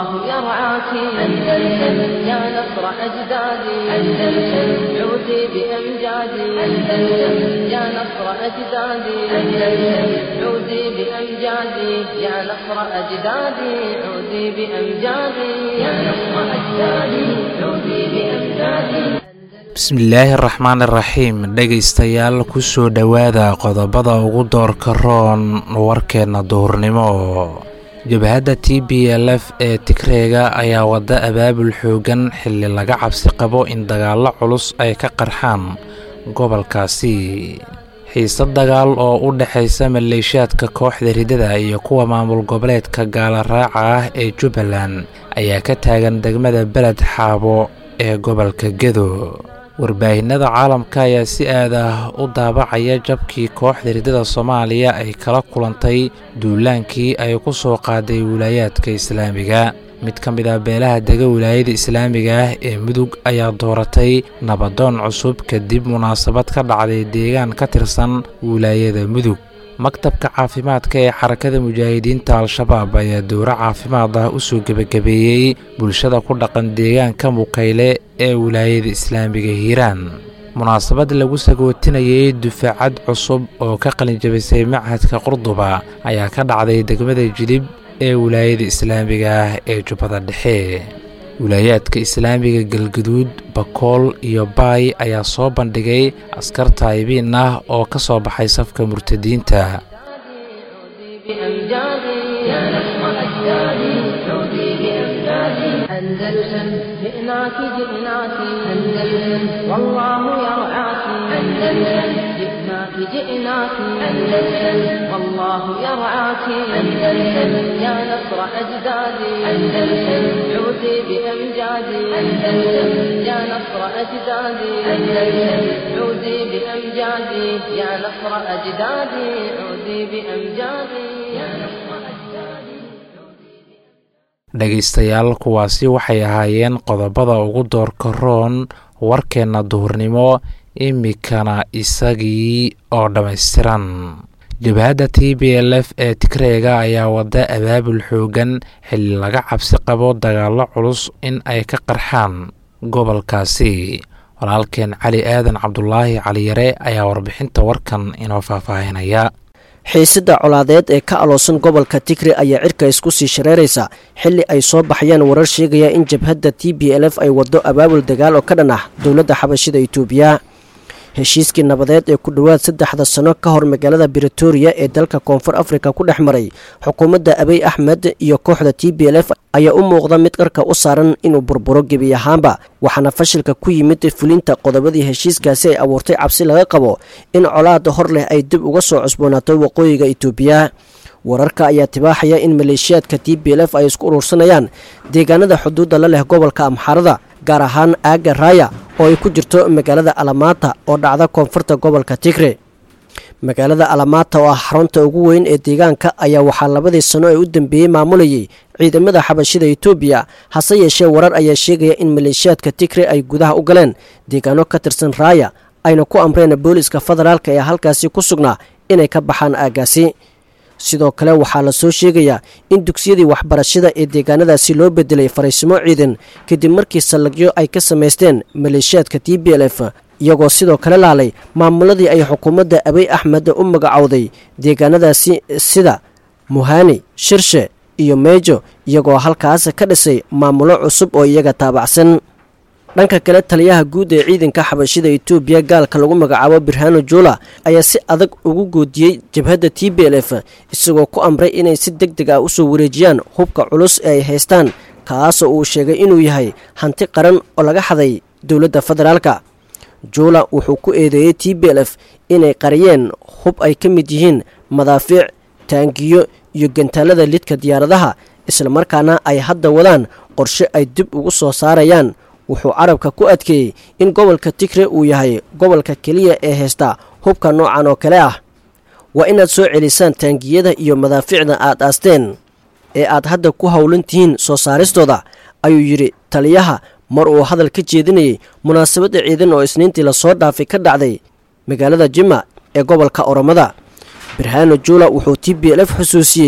والله يرعاك أندلسن يا نصر أجدادي أندلسن عودي بأمجادي أندلسن يا نصر أجدادي أندلسن عودي بأمجادي يا نصر أجدادي عودي بأمجادي يا نصر أجدادي عودي بأمجادي. bismillaahi raxmaani raxiim dhegaystayaal kusoo dhowaada qodobada ugu doorka roon warkeenna duhurnimo. jabhadda TPLF ee Tigreega ayaa wada abaabul xoogan xilli laga cabsi qabo in dagaallo culus ay ka qarxaan gobolkaasi. xiisad dagaal oo u dhaxaysa maleeshiyaadka kooxda ridada iyo kuwa maamul goboleedka gaala raaca ah ee Jubbaland ayaa ka taagan degmada Beled Xaabo ee gobolka Gedo. warbaahinada caalamka ayaa si aad ah u daabacaya jabkii kooxda ridada Soomaaliya ay kala kulantay duulaankii ay ku soo qaaday wilaayadka Islaamiga. mid ka mid ah beelaha dega wilaayada Islaamiga ah ee Mudug ayaa dooratay nabadoon cusub kadib munaasabad ka dhacday deegaan ka tirsan wilaayada Mudug. maktabka caafimaadka ee xarakada mujaahidiinta al-shabaab ayaa dowro caafimaad ah u soo gabagabeeyey bulshada ku dhaqan deegaanka Mukayle ee wilaayada Islaamiga Hiiraan. munaasabad lagu sagootinayay dufaacad cusub oo ka qalin jabisay machadka Qurduba ayaa ka dhacday degmada Jilib ee wilaayada Islaamiga ah ee Jubbada Dhexe. wilaayadka Islaamiga Galgaduud, Bakool iyo Baay ayaa soo bandhigay askar taayibiin ah oo ka soo baxay safka murtadiinta. أندلسن جئناك جئناك أندلسن والله يرعاك أندلسن جئناك جئناك أندلسن والله يرعاك أندلسن يا نصر أجدادي أندلسن عودي بأمجادي أندلسن يا نصر أجدادي أندلسن عودي بأمجادي يا نصر أجدادي عودي بأمجادي يا نصر dhegaystayaal kuwaasi waxay ahaayeen qodobada ugu doorka roon warkeenna duhurnimo. imikana isagii oo dhammaystiran. jabhadda TPLF ee Tigreega ayaa wada abaabul xoogan xilli laga cabsi qabo dagaallo culus in ay ka qarxaan gobolkaasi. walaalkeen Cali Aadan Cabdulaahi Cali Yare ayaa warbixinta warkan inoo faahfaahinaya. xiisada colaadeed ee ka aloosan gobolka Tigre ayaa cirka isku sii shareeraysa xilli ay soo baxayaan warar sheegaya in jabhadda TPLF ay wado abaabul dagaal oo ka dhan ah dowladda xabashida Itoobiya. heshiiskii nabadeed ee ku dhawaad 3 sano ka hor magaalada Pretoria ee dalka Koonfur Afrika ku dhexmaray xukuumadda Abiy Ahmed iyo kooxda TPLF ayaa u muuqda mid qarka u saaran inuu burburo gebi ahaanba, waxaana fashilka ku yimid fulinta qodobadii heshiiskaasi ay abuurtay cabsi laga qabo in colaad hor leh ay dib uga soo cusboonaato waqooyiga Itoobiya. wararka ayaa tibaaxaya in maleeshiyaadka TPLF ay isku urursanayaan deegaanada xuduudda la leh gobolka Amxaarada, gaar ahaan aaga Raaya oo ay ku jirto magaalada Alamata oo dhacda koonfurta gobolka Tigre. magaalada Alamata oo ah xarunta ugu weyn ee deegaanka ayaa waxaa 2 sano ee u dambeeyay maamulayay ciidamada xabashida Itoobiya. hase yeeshee warar ayaa sheegaya in maleeshiyaadka Tigre ay gudaha u galeen deegaano ka tirsan Raaya ayna ku amreen booliska federaalka ee halkaasi ku sugnaa inay ka baxaan aagaasi. sidoo kale waxaa la soo sheegayaa in dugsiyadii waxbarashada ee deegaanadaasi loo bedelay fariisimo ciidan kadib markii salagyo ay ka samaysteen maleeshiyaadka TPLF, iyagoo sidoo kale laalay maamuladii ay xukuumadda Abiy Ahmed u magacowday deegaanadaasi sida Muhani, Shirshe iyo Meejo, iyagoo halkaas ka dhisay maamulo cusub oo iyaga taabacsan. dhanka kale taliyaha guud ee ciidanka xabashida Itoobiya gaalka lagu magacaabo Birhanu Jula ayaa si adag ugu goodiyay jabhadda TPLF, isagoo ku amray inay si degdeg ah u soo wareejiyaan hubka culus ee ay haystaan, kaas oo uu sheegay inuu yahay hanti qaran oo laga xaday dowladda federaalka. Jula wuxuu ku eedeeyay TPLF inay qariyeen hub ay ka mid yihiin madaafiic, taangiyo iyo gantaalada lidka diyaaradaha, isla markaana ay hadda wadaan qorshe ay dib ugu soo saarayaan. wuxuu carabka ku adkeeyey in gobolka Tigre uu yahay gobolka kaliya ee haysta hubka noocan oo kale ah. waa inaad soo celisaan taangiyada iyo madaafiicda aad aasteen ee aad hadda ku howlan tihiin soo saaristooda, ayuu yiri taliyaha mar uu hadal ka jeedinayay munaasabadda ciidan oo Isniintii la soo dhaafay ka dhacday magaalada Jimma ee gobolka Oromada. Birhanu Jula wuxuu TPLF xusuusiyey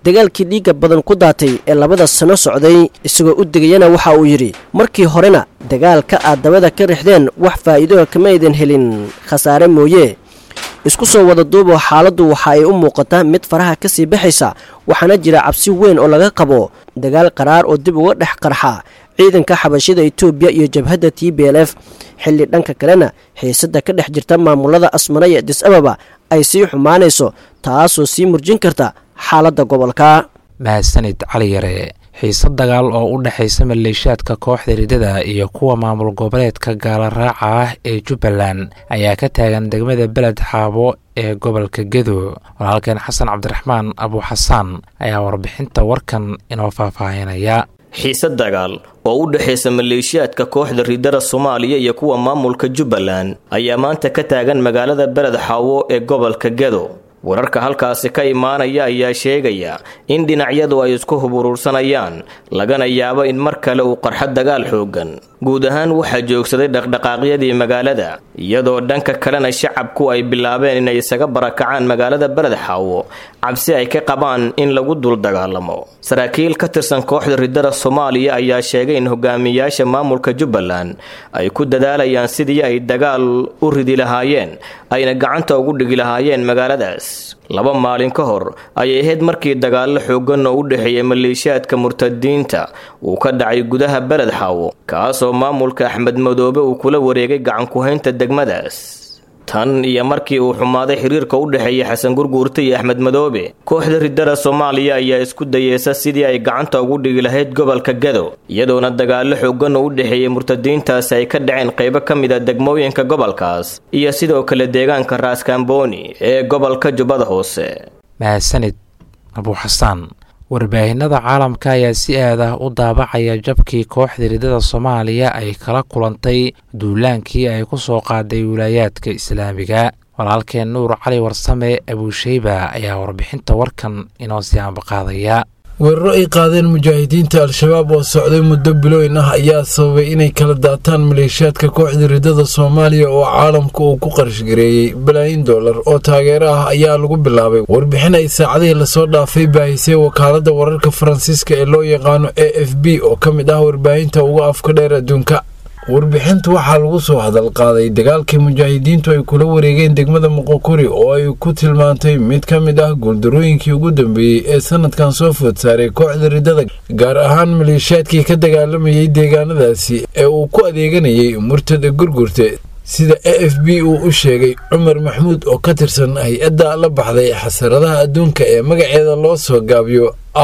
dagaalkii dhiigga badan ku daatay ee 2 sano socday isagoo u digayana waxa uu yidhi markii horena dagaalka aad dabada ka rixdeen wax faa'iido kama aydan helin khasaare mooye isku soo wada duubo xaaladdu waxa ay u muuqataa mid faraha ka sii baxaysa waxaana jira cabsi weyn oo laga qabo dagaal qaraar oo dib uga dhex qarxa ciidanka xabashida Itoobiya iyo jabhadda TPLF xilli dhanka kalena xiisada ka dhex jirta maamulada Asmara iyo Addis Ababa ay sii xumaanayso taasoo sii murjin karta xaaladda gobolka. mahadsanid cali yare xiisad dagaal oo u dhaxaysa maleeshiyaadka kooxda ridada iyo kuwa maamul goboleedka gaala raaca ah ee Jubbaland ayaa ka taagan degmada Beled Xaabo ee gobolka Gedo. walaalkeen Xasan Cabdiraxmaan Abu Xasan ayaa warbixinta warkan inoo faahfaahinaya. xiisad dagaal oo u dhaxaysa maleeshiyaadka kooxda ridada Soomaaliya iyo kuwa maamulka Jubbaland ayaa maanta ka taagan magaalada Beled Xaabo ee gobolka Gedo. wararka halkaasi ka imaanaya ayaa sheegaya in dhinacyadu ay isku huburursanayaan lagana yaabo in mar kale uu qarxo dagaal xoogan. guud ahaan waxaa joogsaday dhaqdhaqaaqyadii magaalada iyadoo dhanka kalena shacabku ay bilaabeen inay isaga barakacaan magaalada Beled Xaabo cabsi ay ka qabaan in lagu dul dagaalamo. saraakiil ka tirsan kooxda ridada Soomaaliya ayaa sheegay in hogaamiyaasha maamulka Jubbaland ay ku dadaalayaan sidii ay dagaal u ridi lahaayeen ayna gacanta ugu dhigi lahaayeen magaaladaas. 2 maalin ka hor ayay ahayd markii dagaal xoogan oo u dhaxeeyay maleeshiyaadka murtadiinta uu ka dhacay gudaha Beled Xaabo kaasoo maamulka Axmed Madoobe uu kula wareegay gacan ku haynta degmadaas. tan iyo markii uu xumaaday xiriirka u dhaxeeyay Xasan Gurguurta iyo Axmed Madoobe kooxda ridada Soomaaliya ayaa isku dayaysa sidii ay gacanta ugu dhigi lahayd gobolka Gedo iyadoona dagaal xoogan oo u dhaxeeyay murtadiintaas ay ka dhaceen qaybo kamid ah degmooyinka gobolkaas iyo sidoo kale deegaanka Raas Kaambooni ee gobolka Jubbada Hoose. mahadsanid Abu Xasan. warbaahinada caalamka ayaa si aad ah u daabacaya jabkii kooxda ridada Soomaaliya ay kala kulantay duulaankii ay ku soo qaaday wilaayadka Islaamiga. walaalkeen Nuur Cali Warsame Abu Shayba ayaa warbixinta warkan inoo sii ambaqaadaya. weeraro ay qaadeen mujaahidiinta al-shabaab oo socday muddo bilooyin ah ayaa sababay inay kala daataan maleeshiyaadka kooxda ridada Soomaaliya oo caalamku uu ku qarash gareeyay bilaayin dollar oo taageero ah ayaa lagu bilaabay warbixin ay saacadihii lasoo dhaafay baahisay wakaaladda wararka Faransiiska ee loo yaqaano AFP oo ka mid ah warbaahinta ugu afka dheer adduunka. warbixintu waxaa lagu soo hadal qaaday dagaalkii mujaahidiintu ay kula wareegeen degmada Muqokuri oo ay ku tilmaantay mid ka mid ah guuldarooyinkii ugu dambeeyay ee sanadkan soo food saaray kooxda ridada gaar ahaan maleeshiyaadkii ka dagaalamayay deegaanadaasi ee uu ku adeeganayay murtada Gurgurte sida AFP uu u sheegay Cumar Maxmuud oo ka tirsan hay'adda la baxday xasaradaha adduunka ee magaceeda loo soo gaabiyo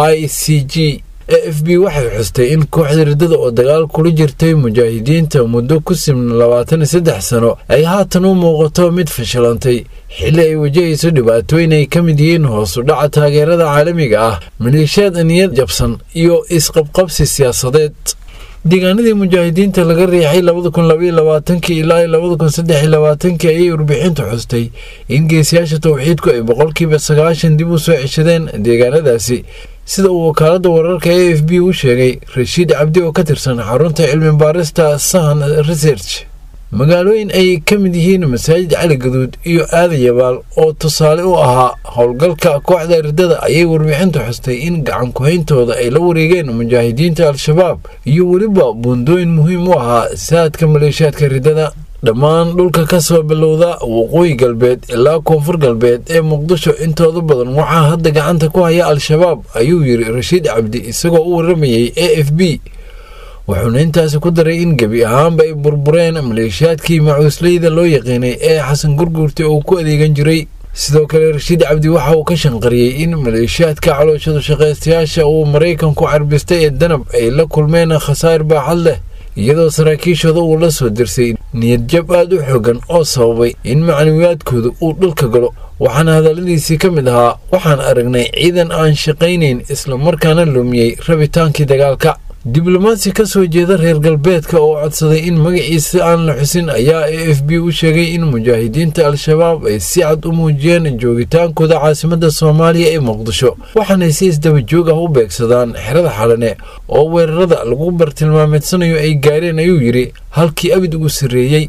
ICG. AFP waxay xustay in kooxda ridada oo dagaal kula jirtay mujaahidiinta muddo ku siman 23 sano ay haatan u muuqato mid fashilantay xilli ay wajahayso dhibaatooyin ay ka mid yihiin hoos u dhaca taageerada caalamiga ah maleeshiyaad niyad jabsan iyo isqabqabsi siyaasadeed. deegaanadii mujaahidiinta laga riixay 2022 ilaa 2023 ayay warbixintu xustay in geesiyaasha tawxiidku ay 90% dib u soo ceshadeen deegaanadaasi sida uu wakaaladda wararka AFP u sheegay Rashiid Cabdi oo ka tirsan xarunta cilmi baarista Sahan Research. magaalooyin ay ka mid yihiin masaajid Cali Gaduud iyo Aadan Yabaal oo tusaale u ahaa howlgalka kooxda ridada ayay warbixintu xustay in gacan ku hayntooda ay la wareegeen mujaahidiinta al-shabaab iyo weliba buundooyin muhiim u ahaa saadka maleeshiyaadka ridada. dhammaan dhulka ka soo bilowda waqooyi galbeed ilaa koonfur galbeed ee Muqdisho intooda badan waxaa hadda gacanta ku haya al-shabaab ayuu yiri Rashiid Cabdi isagoo u waramayay AFP. wuxuuna intaasi ku daray in gebi ahaanba ay burbureen maleeshiyaadkii macuusleyda loo yaqaanay ee Xasan Gurguurta oo ku adeegan jiray. sidoo kale Rashiid Cabdi waxa uu ka shanqariyay in maleeshiyaadka calooshada shaqaystayaasha uu Mareykanku carbistay ee Danab ay la kulmeen khasaar baaxad leh iyadoo saraakiishooda uu la soo dirsay niyad jab aad u xooggan oo sababay in macluumaadkooda uu dhulka galo. waxaana hadaladiisii ka mid ahaa waxaan aragnay ciidan aan shaqaynayn isla markaana lumiyay rabitaankii dagaalka. diblomaasi ka soo jeeda reer galbeedka oo codsaday in magaciisa aan la xusin ayaa AFP u sheegay in mujaahidiinta al-shabaab ay si cad u muujiyeen joogitaankooda caasimadda Soomaaliya ee Muqdisho waxaana si isdaba joog ah u beegsadaan xerada Xalane oo weerarada lagu bartilmaameedsanayo ay gaareen ayuu yiri halkii abid ugu sareeyay.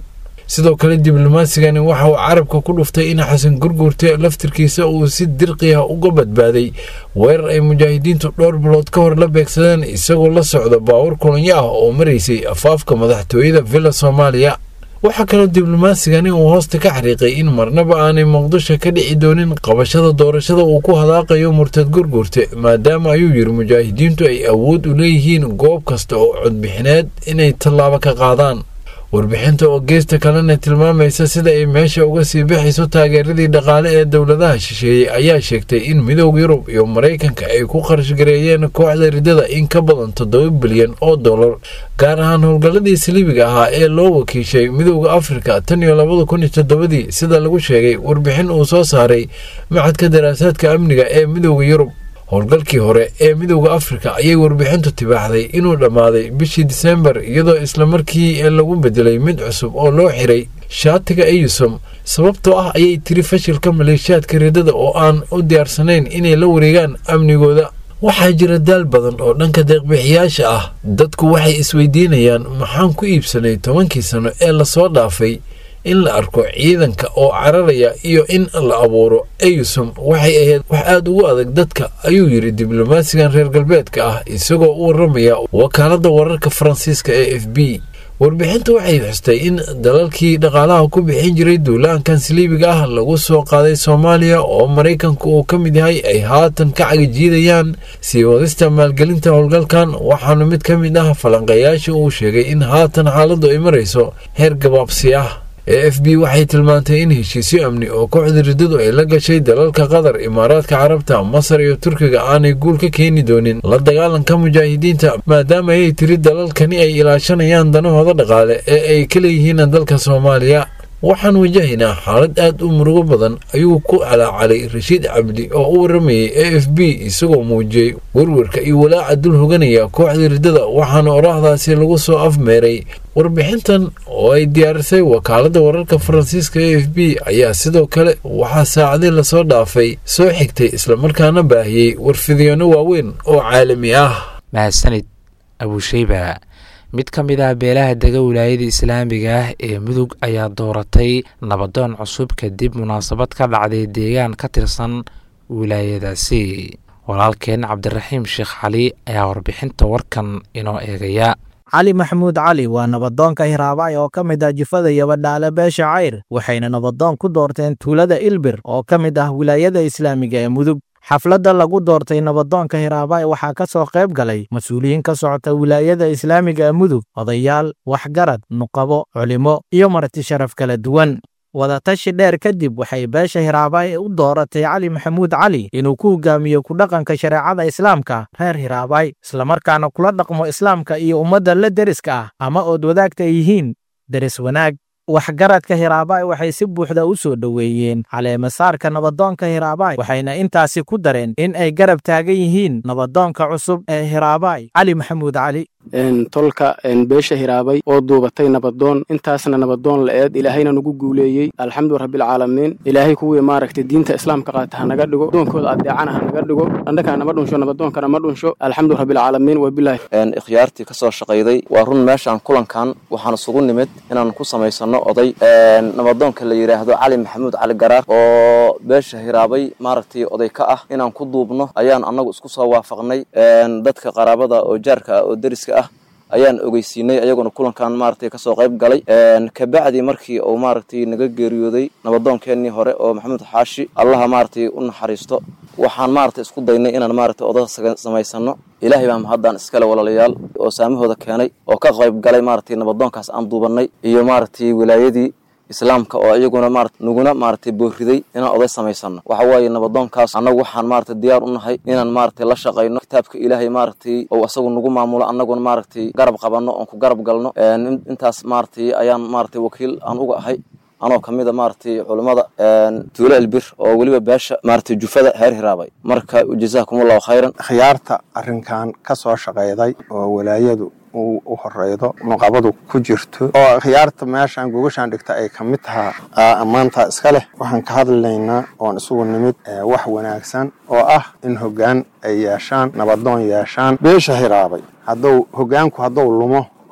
sidoo kale diblomaasigan waxa uu carabka ku dhuftay in xasan gurgurte laftirkiisa uu si dirqi ah uga badbaaday weerar ay mujaahidiintu dhowr bilood ka hor la beegsadeen isagoo la socda baawur kolonyo ah oo maraysay afaafka madaxtooyada villa Soomaaliya. waxaa kaloo diblomaasigan uu hoosta ka xariiqay in marnaba aanay muqdisho ka dhici doonin qabashada doorashada uu ku hadaaqayo murtad gurgurte maadaama ayuu yiri mujaahidiintu ay awood u leeyihiin goob kasta oo codbixineed inay tallaabo ka qaadaan. warbixinta oo geesta kalena tilmaamaysa sida ay meesha uga sii bixayso taageeradii dhaqaale ee dowladaha shisheeyey ayaa sheegtay in midowga Yurub iyo Mareykanka ay ku qarash gareeyeen kooxda ridada in ka badan 7 bilyan oo dollar gaar ahaan howlgalladii saliibiga ahaa ee loo wakiishay midowga Afrika tan iyo 2007 sida lagu sheegay warbixin uu soo saaray Macadka Daraasaadka Amniga ee midowga Yurub. howlgalkii hore ee midowga Afrika ayay warbixintu tibaaxday inuu dhamaaday bishii December iyadoo isla markii lagu bedelay mid cusub oo loo xiray shaatiga AUSOM sababtoo ah ayay tiri fashilka maleeshiyaadka ridada oo aan u diyaarsanayn inay la wareegaan amnigooda. waxaa jira daal badan oo dhanka deeqbixiyaasha ah. dadku waxay isweydiinayaan maxaan ku iibsanay 10 sano ee la soo dhaafay in la arko ciidanka oo cararaya iyo in la abuuro AUSOM waxay ahayd wax aad ugu adag dadka ayuu yiri diblomaasigan reer galbeedka ah isagoo u waramaya wakaaladda wararka Faransiiska ee AFP. warbixintu waxay xustay in dalalkii dhaqaalaha ku bixin jiray duulaankan saliibiga ah lagu soo qaaday Soomaaliya oo Mareykanku uu ka mid yahay ay haatan ka cagijiidayaan sii wadista maalgelinta howlgalkan. waxaana mid ka mid ah falanqeeyaasha uu sheegay in haatan xaaladdu ay marayso heer gabaabsi ah. AFP waxay tilmaantay in heshiisyo amni oo kooxda ridadu ay la gashay dalalka Qatar, Imaaraadka Carabta, Masar iyo Turkiga aanay guul ka keeni doonin la dagaalanka mujaahidiinta maadaama ay tiri dalalkani ay ilaashanayaan danahooda dhaqaale ee ay ka leeyihiin dalka Soomaaliya. waxaan wajahaynaa xaalad aad u murugo badan ayuu ku calaacalay Rashiid Cabdi oo u waramayay AFP isagoo muujiyay warwarka iyo walaaca dul hoganaya kooxda ridada. waxaana oraahdaasi lagu soo afmeeray warbixintan oo ay diyaarisay wakaaladda wararka Faransiiska AFP ayaa sidoo kale waxaa saacadii la soo dhaafay soo xigtay isla markaana baahiyay warfidiyano waaweyn oo caalami ah. mahadsanid Abu Shayba. mid ka mid ah beelaha dega wilaayada islaamiga ah ee mudug ayaa dooratay nabadoon cusub kadib munaasabad ka dhacday deegaan ka tirsan wilaayadaasi. walaalkeen Cabdiraxiim Sheekh Cali ayaa warbixinta warkan inoo eegaya. cali maxamuud cali waa nabadoonka Hiraabay oo ka mid ah jifada Yabadhaale beesha Cayr waxayna nabadoon ku doorteen tuulada Ilbir oo ka mid ah wilaayada islaamiga ee mudug. xafladda lagu doortay nabadoonka Hiraabay waxaa ka soo qayb galay mas'uuliyiin ka socota wilaayada islaamiga ee mudug, odayaal, waxgarad, nuqabo, culimo iyo marti sharaf kala duwan. wadatashi dheer kadib waxay beesha Hiraabay u dooratay Cali Maxamuud Cali inuu ku hogaamiyo ku dhaqanka shareecada islaamka reer Hiraabay isla markaana kula dhaqmo islaamka iyo ummadda la deriska ah ama ood wadaagta yihiin deris wanaag. waxgaradka Hiraabay waxay si buuxda u soo dhaweeyeen caleemasaarka nabadoonka Hiraabay waxayna intaasi ku dareen in ay garab taagan yihiin nabadoonka cusub ee Hiraabay Cali Maxamuud Cali. tolka beesha Hiraabay oo duubatay nabadoon intaasna nabadoon la eed ilaahayna nagu guuleeyay alxamdu rabbil caalamiin. ilaahay kuwii maaragtay diinta islaamka qaata naga dhigo doonkooda adeecana naga dhigo andaka nama dhunsho nabadoonkana ma dhunsho alxamdu rabbil caalamiin wa billahi. ikhtiyaartii ka soo shaqayday waa run meeshan kulankan waxaan isugu nimid inaan ku samaysano oday nabadoonka la yiraahdo Cali Maxamuud Cali Garaar oo beesha Hiraabay maaragtay oday ka ah inaan ku duubno ayaan anagu isku soo waafaqnay. dadka qaraabada oo jaarka oo deriska ayaan ogeysiinay ayaguna kulankan maartay ka soo qayb galay. ka bacdi markii uu maartay naga geeriyooday nabadoonkeenii hore oo Maxamed Xaashi Allah maartay u naxariisto waxaan maartay isku daynay inaan maartay oday samaysano. ilaahay baa mahadaan iskale walaalayaal oo saamahooda keenay oo ka qayb galay maartay nabadoonkaas aan duubanay iyo maartay wilaayadii islaamka oo ayaguna nuguna booriday inaan oday samaysano. waxa waaye nabadoonkaas anagu waxaan diyaar u nahay inaan la shaqeyno kitaabka ilaahay oo asagu nagu maamulo anaguna garab qabano oo ku garab galno. intaas ayaan wakiil aan uga ahay anoo kamida culimada tuulo Ilbir oo waliba beesha jufada heer Hiraabay. marka jazaakumullahu khayran. khiyaarta arrinkan ka soo shaqeeyday oo walaayadu u horeydo nuqabadu ku jirto oo khiyaarta meeshan gogashan dhigta ay kamid tahay amaanta iska leh. waxaan ka hadlaynaa oo isugu nimid wax wanaagsan oo ah in hoggaan ay yeeshaan nabadoon yeeshaan beesha Hiraabay. hadduu hoggaanku lumo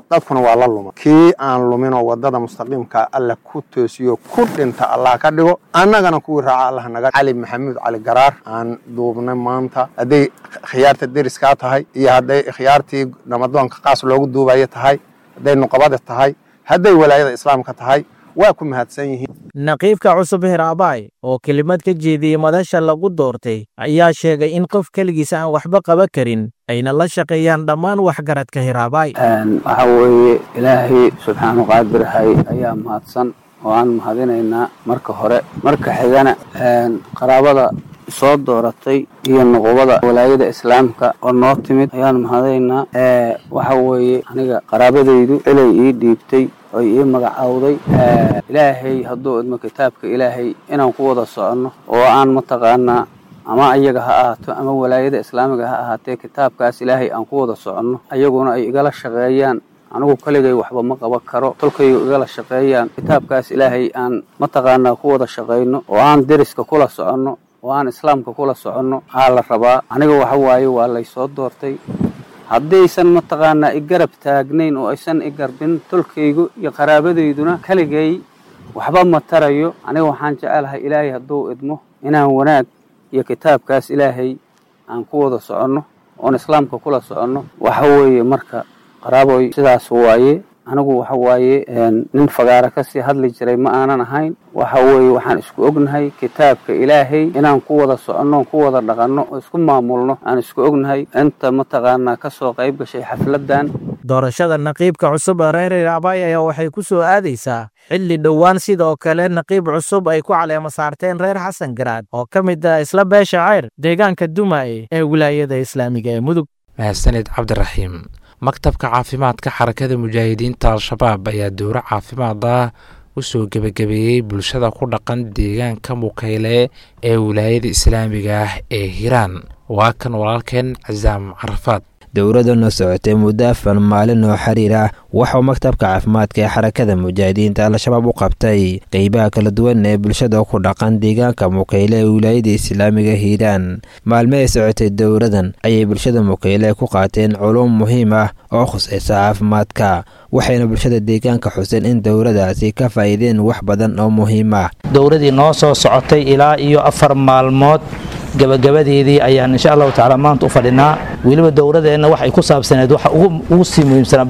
dadkuna waa la luma kii aan luminoo waddada mustaqiimka alla ku toosiyo ku dhinta allah ka dhigo annagana kuwii raaca allah naga cali maxamuud cali garaar aan duubnay maanta hadday khiyaarta deriskaa tahay iyo hadday khiyaartii namadoonka qaas loogu duubayo tahay hadday nuqabada tahay hadday walaayada islaamka tahay waa ku mahadsan yihiin naqiibka cusub Hiraabay oo kelimad ka jeediyay madasha lagu doortay ayaa sheegay in qof kaligiis aan waxba qaban karin ayna la shaqeeyaan dhammaan waxgaradka Hiraabay waxa weeye ilaahay subxaanahu qaadir ayaa mahadsan oo aan mahadinaynaa marka hore marka xigana qaraabada soo dooratay iyo nuqubada walaayada islaamka oo noo timid ayaan mahadaynaa waxa weeye aniga qaraabadaydu ilay ii dhiibtay ay ii magacaawday ilaahay hadduu idmo kitaabka ilaahay inaan ku wada soconno oo aan mataqaanaa ama ayaga ha ahaato ama walaayada islaamiga ha ahaatee kitaabkaas ilaahay aan ku wada soconno ayaguna ay igala shaqeeyaan anigu kaligay waxba ma qaban karo tolkaygu igala shaqeeyaan kitaabkaas ilaahay aan mataqaanaa ku wada shaqayno oo aan deriska kula soconno oo aan islaamka kula soconno aa la rabaa aniga waxa waaye waa laysoo doortay haddaysan mataqaanaa i garab taagnayn oo aysan i garbin tolkaygu iyo qaraabadayduna kaligay waxba ma tarayo aniga waxaan jecelahay ilaahay hadduu idmo inaan wanaag iyo kitaabkaas ilaahay aan ku wada soconno oon islaamka kula soconno waxa weeye marka qaraaboy sidaas waaye anigu waxa waaye nin fagaara ka sii hadli jiray ma aanan ahayn waxa weeye waxaan isku ognahay kitaabka ilaahay inaan ku wada soconno ku wada dhaqanno oo isku maamulno aan isku ognahay inta mataqaanaa ka soo qayb gashay xafladan doorashada naqiibka cusub reer Hiraabay ayaa waxay ku soo aadaysaa xilli dhowaan sidoo kale naqiib cusub ay ku caleema saarteen reer Xasan Garaad oo ka mid ah isla beesha Cayr deegaanka Dumay ee wilaayada islaamiga ee Mudug mahadsanid Cabdiraxiim maktabka caafimaadka xarakada mujaahidiinta al-shabaab ayaa dowro caafimaad ah u soo gabagabeeyey bulshada ku dhaqan deegaanka Mukayle ee wilaayada islaamiga ah ee Hiiraan waa kan walaalkeen Cazaam Carafaad dowladana socotay muddo 4 maalin oo xiriir ah waxa maktabka caafimaadka ee xarakada mujaahidiinta al-shabaab u qabtay qaybaha kala duwan ee bulshada ku dhaqan deegaanka Mukayle ee wilaayada islaamiga Hiiraan maalmaha socotay dowladan ayay bulshada Mukayle ku qaateen culuum muhiim ah oo khusaysa caafimaadka waxayna bulshada deegaanka xuseen in dowladaasi ka faa'iideen wax badan oo muhiim ah dowladii noo soo socotay ilaa iyo 4 maalmood gabagabadeedii ayaan insha Allah taala maanta u fadhinaa waliba dowladeena wax ay ku saabsaneed waxa ugu sii muhiimsan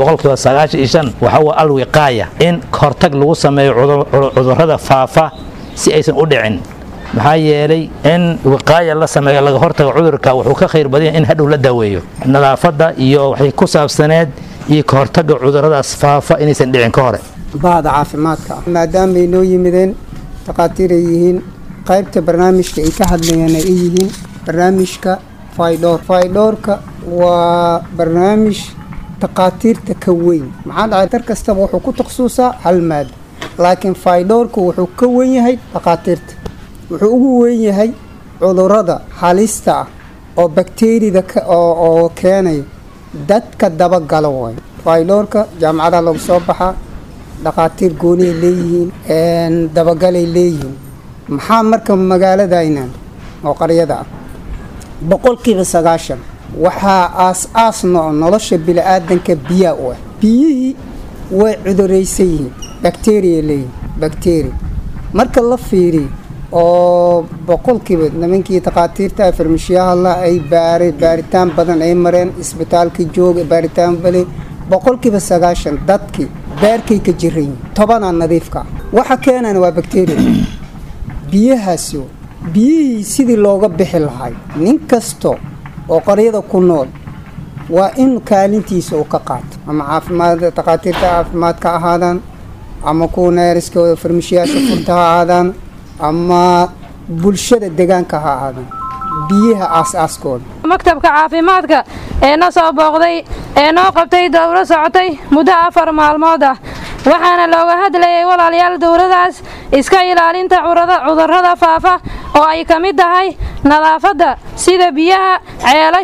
95% waxa waa alwiqaaya in hortag lagu sameeyo cudurrada faafa si aysan u dhicin maxaa yeelay in wiqaaya la sameeyo laga hortago cudurka wuxuu ka khayr badan in hadhow la daaweeyo nadaafada iyo waxay ku saabsaneed iyo ka hortagga cudurradaas faafa inaysan dhicin ka hore baada caafimaadka maadaama ay noo yimideen taqaatiir yihiin qaybta barnaamijka ay ka hadlayaan ay yihiin barnaamijka faydoorka waa barnaamij taqaatiirta ka weyn maxaa dhacay tar kastaba wuxuu ku takhasusaa hal maado laakiin faydoorka wuxuu ka weyn yahay taqaatiirta wuxuu ugu weyn yahay cudurrada halista ah oo bakteeriyada oo keenaya dadka dabagala way faydoorka jaamacadaha lagu soo baxaa dhaqaatiir gooni ay leeyihiin dabagalay leeyihiin maxaa marka magaaladaynan oo qaryada ah 90% waxaa aas nolosha bini'aadanka biyaa u ah biyihii way cuduraysan yihiin bakteeriya leeyihiin bakteeri marka la fiiriyo oo 100% nimankii taqaatiirta farmashiyaha ay baaritaan badan ay mareen isbitaalka jooga baaritaan bale 90% dadkii beerkay ka jiran 10 nadiifka waxa keenana waa bakteeriya biyahaasi biyihii sidii looga bixi lahay nin kasto oo qaryada ku nool waa in kaalintiisa uu ka qaato ama caafimaad taqaatiirta caafimaadka ahaadaan ama kuwa neeriskooda farmashiyaasha furta ha ahaadaan ama bulshada deegaanka ha ahaadaan biyaha aasaaskooda maktabka caafimaadka ee na soo booqday ee noo qabtay dowro socotay muddo 4 maalmood ah waxaana looga hadlayay walaalayaal dowladaas iska ilaalinta cudurrada faafa oo ay ka mid tahay nadaafadda sida biyaha ceelasha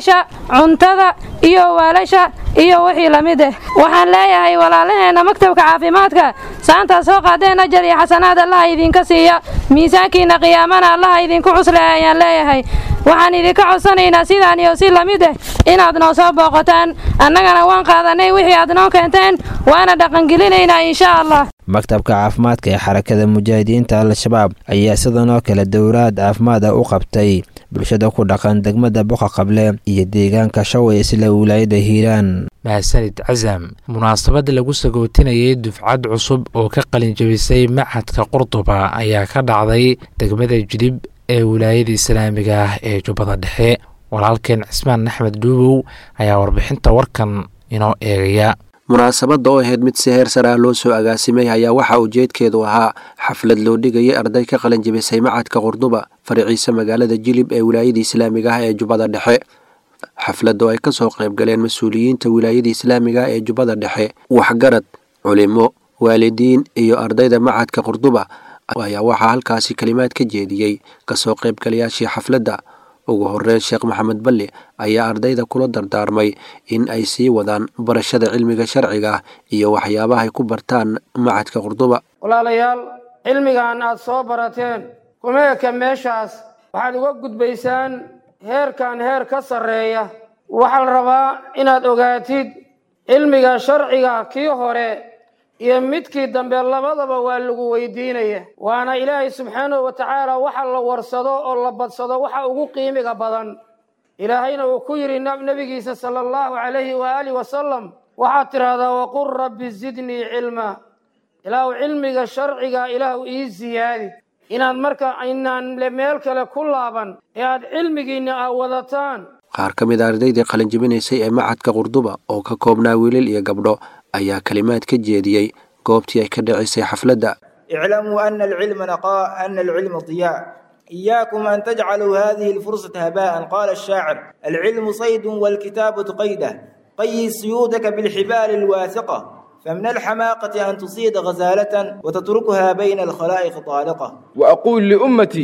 cuntada iyo waalasha iyo wixii la mid ah waxaan leeyahay walaalaheena maktabka caafimaadka saanta soo qaadeen ajar iyo xasanaad Allah idinka siiya miisaankiina qiyaamana Allah idinku cusleeyo ayaan leeyahay waxaan idinka codsanaynaa sidaan iyo si la mid ah inaad noo soo booqataan annagana waan qaadanay wixii aad noo keenteen waana dhaqangelinaynaa insha Allah maktabka caafimaadka ee xarakada mujaahidiinta al-shabaab ayaa sidoo kale dowlad caafimaad u qabtay bulshada ku dhaqan degmada Boqa Qable iyo deegaanka Shawe isla wilaayada Hiiraan. mahadsanid Cazam munaasabada lagu sagootinayay dufcad cusub oo ka qalin jabisay Machadka Qurduba ayaa ka dhacday degmada Jilib ee wilaayada Islaamiga ah ee Jubbada Dhexe. walaalkeen Cismaan Axmed Duubow ayaa warbixinta warkan inoo eegaya. munaasabada oo ahayd mid si heer sare ah loo soo agaasimay ayaa waxa ujeedkeedu ahaa xaflad loo dhigayay arday ka qalin jabisay Machadka Qurduba fariiciisa magaalada Jilib ee wilaayada Islaamiga ah ee Jubbada Dhexe. xafladda ay ka soo qayb galeen mas'uuliyiinta wilaayada Islaamiga ah ee Jubbada Dhexe, waxgarad, culimo, waalidiin iyo ardayda Machadka Qurduba ayaa waxaa halkaasi kalimaad ka jeediyey kasoo qaybgalayaashii xafladda. ugu horeyn Sheekh Maxamed Balle ayaa ardayda kula dardaarmay in ay sii wadaan barashada cilmiga sharciga iyo waxyaabaha ay ku bartaan Machadka Qurduba. walaalayaal cilmigan aad soo barateen kuma eka meeshaas waxaad uga gudbaysaan heerkan heer ka sarreeya. waxaa la rabaa inaad ogaatid cilmiga sharciga kii hore iyo midkii dambe labadaba waa lagu weydiinaya waana Ilaahay subxaanahu wa ta'aala waxa la warsado oo la badsado waxa ugu qiimiga badan. ilaahayna uu ku yiri nabigiisa sallallahu alayhi wa alihi wasallam waxa tiraahdaa waqur rabbi zidni ilma. ilaahu cilmiga sharciga ilaahu ii ziyaadi inaad marka aynaan meel kale ku laaban ee aad cilmigiina wadataan. qaar ka mid ah ardaydii qalin jabinaysay ee Machadka Qurduba oo ka koobnaa wiilal iyo gabdho ayaa kalimaad ka jeediyey goobtii ay ka dhacisay xafladda. اعلموا أن العلم نقاء أن العلم ضياء إياكم أن تجعلوا هذه الفرصة هباء. قال الشاعر العلم صيد والكتابة قيده قيد صيودك بالحبال الواثقة فمن الحماقة أن تصيد غزالة وتتركها بين الخلائق طالقة. وأقول لأمتي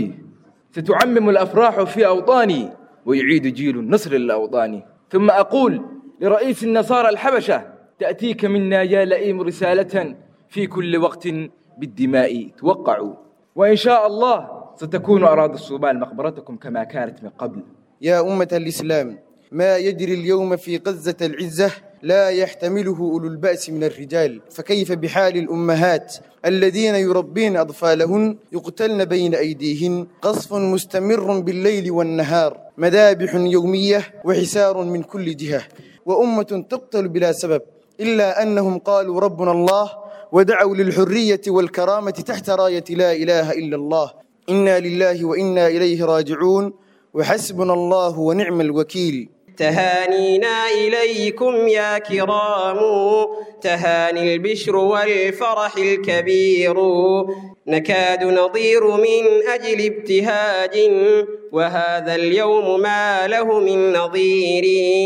ستعمم الأفراح في أوطاني ويعيد جيل النصر للأوطان. ثم أقول لرئيس النصارى الحبشة تأتيك منا يا لئيم رسالة في كل وقت بالدماء توقعوا وإن شاء الله ستكون أراضي الصومال مقبرتكم كما كانت من قبل. يا أمة الإسلام ما يجري اليوم في غزة العزة لا يحتمله أولو البأس من الرجال فكيف بحال الأمهات الذين يربين أطفالهن يقتلن بين أيديهن قصف مستمر بالليل والنهار مذابح يومية وحسار من كل جهة وأمة تقتل بلا سبب إلا أنهم قالوا ربنا الله ودعوا للحرية والكرامة تحت راية لا إله إلا الله. إنا لله وإنا إليه راجعون وحسبنا الله ونعم الوكيل. تهانينا إليكم يا كرام تهاني البشر والفرح الكبير نكاد نضير من أجل ابتهاج وهذا اليوم ما له من نظير.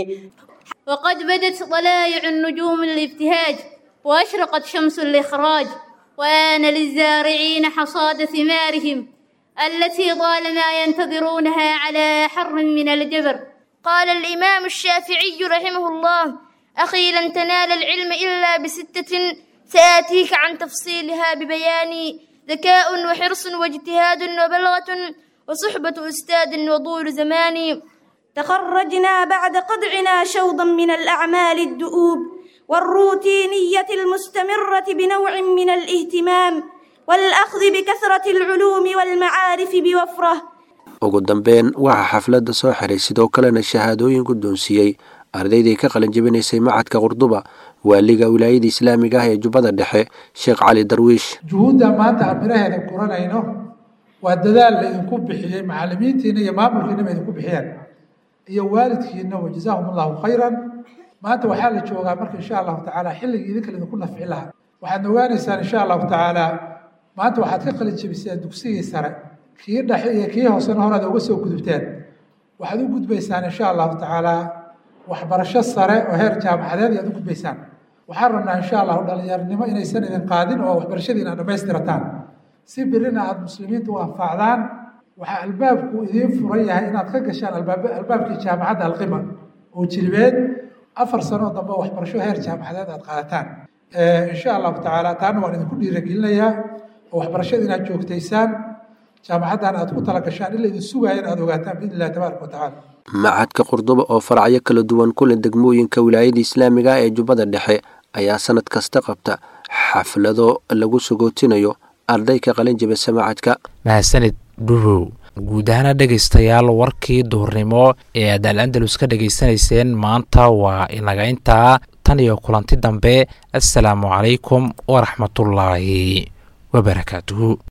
وقد بدت طلائع النجوم الابتهاج وأشرقت شمس الإخراج وآن للزارعين حصاد ثمارهم التي طالما ينتظرونها على حر من الجبر. قال الإمام الشافعي رحمه الله أخي لن تنال العلم إلا بستة سآتيك عن تفصيلها ببيان ذكاء وحرص واجتهاد وبلغة وصحبة أستاذ وطول زمان. تخرجنا بعد قطعنا شوطا من الأعمال الدؤوب والروتينية المستمرة بنوع من الاهتمام والأخذ بكثرة العلوم والمعارف بوفرة. ugu dambeyn waxaa xafladda soo xiray sidoo kalena shahaadooyin guddoonsiiyey ardaydii ka qalin jabinaysay Machadka Qurduba waaliga wilaayada Islaamiga ah ee Jubbada Dhexe Sheekh Cali Darwiish. juhuudda maanta amiraheeda qoranayno waa dadaal la idinku bixiyey macallimiintiina iyo maamulkiina idinku bixiyeen iyo waalidkiina wajazaahumullahu khayran. maanta waxaa la joogaa marka insha Allah taala xilligii idinka idinku nafci lahaa waxaad ogaanaysaan insha Allah taala maanta waxaad ka qalin jabiseen dugsigii sare kii dhexe iyo kii hoosena horaad uga soo gudubteen waxaad u gudbaysaan insha Allah taala waxbarasho sare oo heer jaamacadeed aad u gudbaysaan. waxaan rabnaa insha Allah dhalinyarnimo inaysan idin qaadin oo waxbarashadiina dhammaystirataan si birina aad muslimiinta u anfacdaan. waxaa albaabku idiin furan yahay inaad ka gashaan albaabkii jaamacadda Alqima oo jilbeed 4 sano dambe waxbarasho heer jaamacadeed aad qaadataan insha allahu tacaala taana waan idinku dhiirigelinayaa oo waxbarashada inaad joogtaysaan jaamacaddan aad ku talagashaan in la idin sugayo in aad ogaataan biidni illahi tabaaraka watacaala macadka qurduba oo faracyo kala duwan ku leh degmooyinka wilaayada islaamiga ee jubbada dhexe ayaa sanad kasta qabta xaflado lagu sugootinayo arday ka qalin jabisa macadka. mahadsanid dhubow. guud ahaana dhegaystayaal warkii duhurnimo ee aad al-andalus ka dhegaysanayseen maanta waa inaga intaa tan iyo kulanti dambe. assalaamu calaykum waraxmatullaahi wabarakaatuhu.